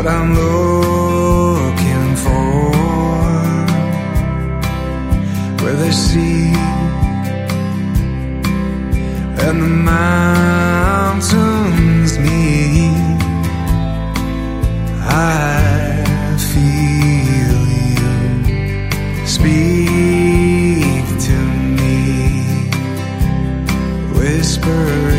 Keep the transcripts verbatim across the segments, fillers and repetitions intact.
what I'm looking for, where the sea and the mountains meet. I feel you speak to me, whispering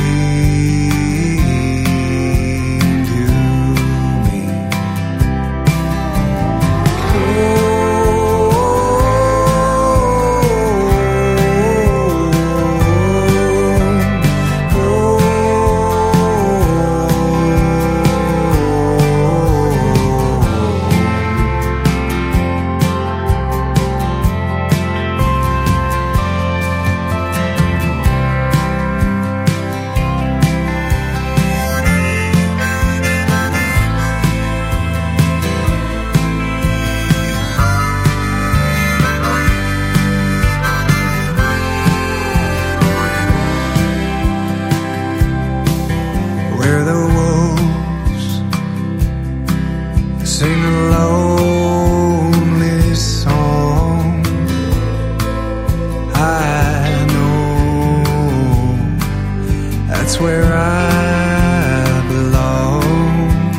where the wolves sing a lonely song. I know that's where I belong,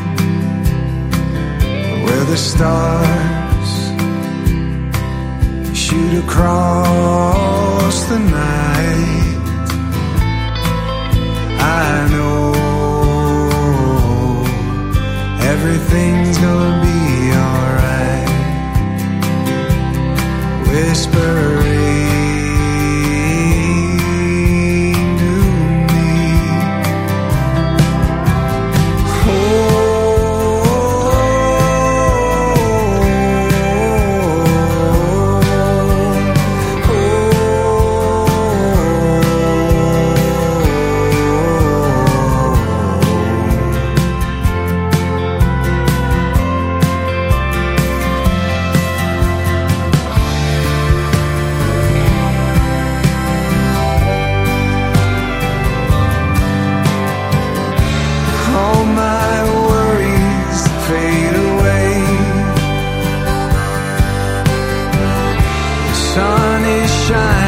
where the stars shoot across the night. I know everything's gonna be alright, whispering to me. Oh, oh, oh. All my worries fade away. The sun is shining.